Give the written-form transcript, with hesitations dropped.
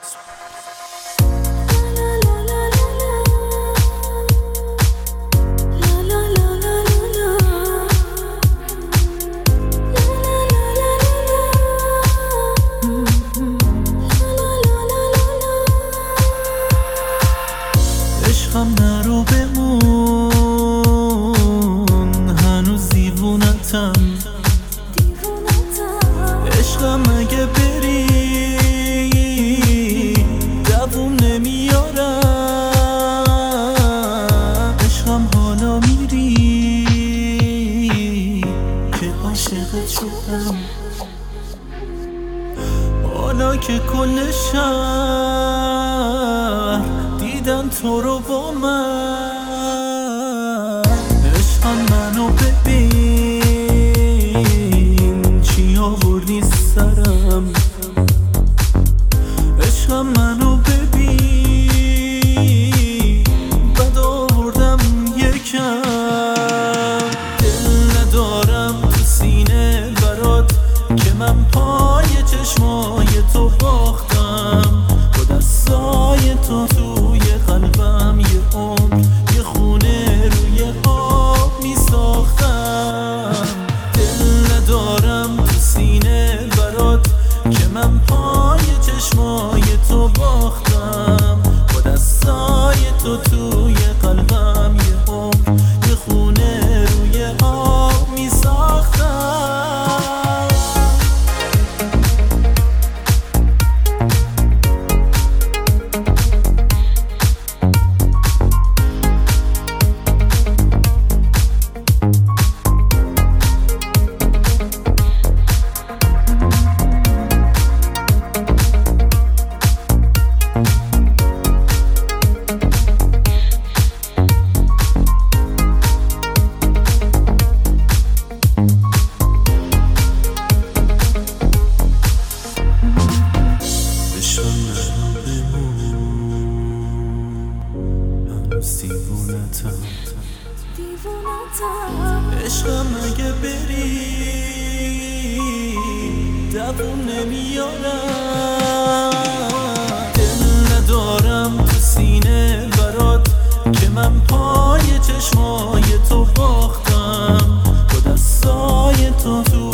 عشقم نرو بمون، هنوز دیوونتم. عشقم اگه بری دووم نمیارم. عشقم حالا میری که عاشقت شدم، حالا که کل شهر دیدن تو رو با من. عشقم منو ببین چی آوردی سرم. عشقم منو ببین بد آوردم یکم. دل ندارم تو سینه برات که من پای چشمای تو باختم. با دستای تو توی قلبم یه عمر یه خونه روی آب می ساختم. دل ندارم تو سینه برات که من پای چشمای تو باختم. با دستای تو توی قلبم یه عمر یه خونه روی آب می ساختم. عشقم اگه بری دووم نمیارم. دل ندارم تو سینه برات که من پای چشمای تو باختم. با دستای تو